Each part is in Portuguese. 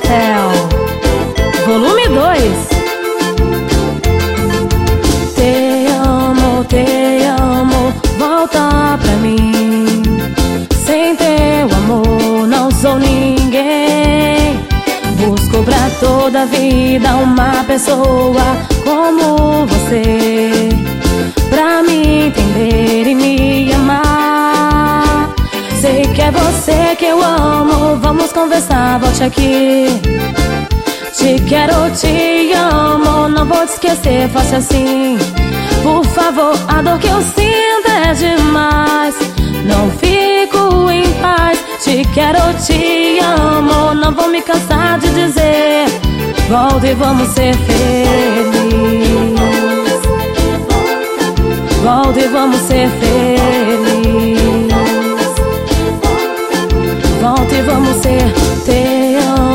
Céu, volume 2. Te amo, volta pra mim. Sem teu amor não sou ninguém. Busco pra toda a vida uma pessoa como você, pra me entender e me amar. Sei que é você que eu amo, vamos conversar, volte aqui. Te quero, te amo, não vou te esquecer, faça assim. Por favor, a dor que eu sinto é demais, não fico em paz. Te quero, te amo, não vou me cansar de dizer. Volta e vamos ser felizes. Volta e vamos ser felizes. Volta e vamos ser. Te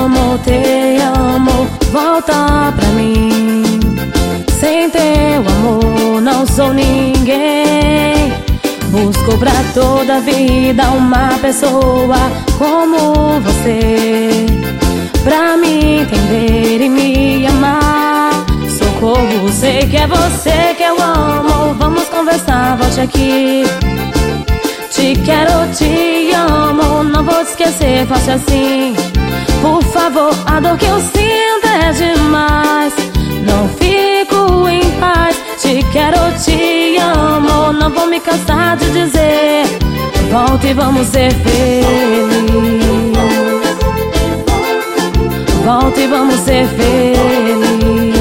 amo, volta pra mim. Sem teu amor não sou ninguém. Busco pra toda a vida uma pessoa como você, pra me entender e me amar. Socorro, sei que é você que eu amo, vamos conversar, volte aqui. Te quero, te amo, não vou te esquecer, faça assim. Por favor, a dor que eu sinto é demais, não fico em paz. Te quero, te amo, não vou me cansar de dizer. Volta e vamos ser felizes. Volta e vamos ser felizes.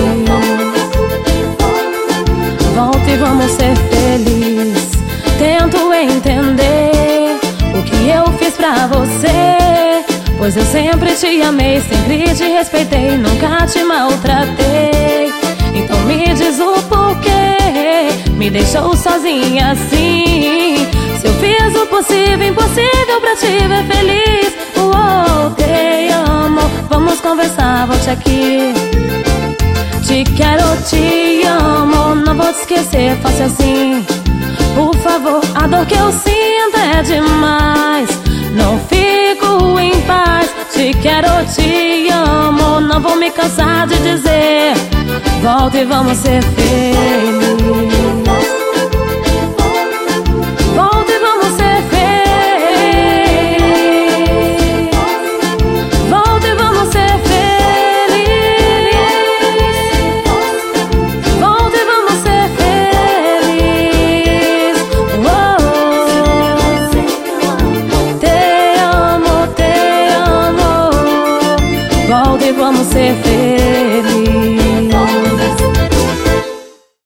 Volta e vamos ser felizes. Tento entender o que eu fiz pra você, pois eu sempre te amei, sempre te respeitei, nunca te maltratei. Então me diz o porquê me deixou sozinha assim. Se eu fiz o possível, impossível pra te ver feliz. Te amo, vamos conversar, volte aqui. Te quero, te amo, não vou te esquecer, faça assim. Por favor, a dor que eu sinto é demais, não fico em paz. Te quero, te amo, não vou me cansar de dizer. Volta e vamos ser felizes. Volta e vamos ser felizes. Volta e vamos ser felizes. Volta e vamos ser felizes. Te amo, te amo. Volta e vamos ser felizes.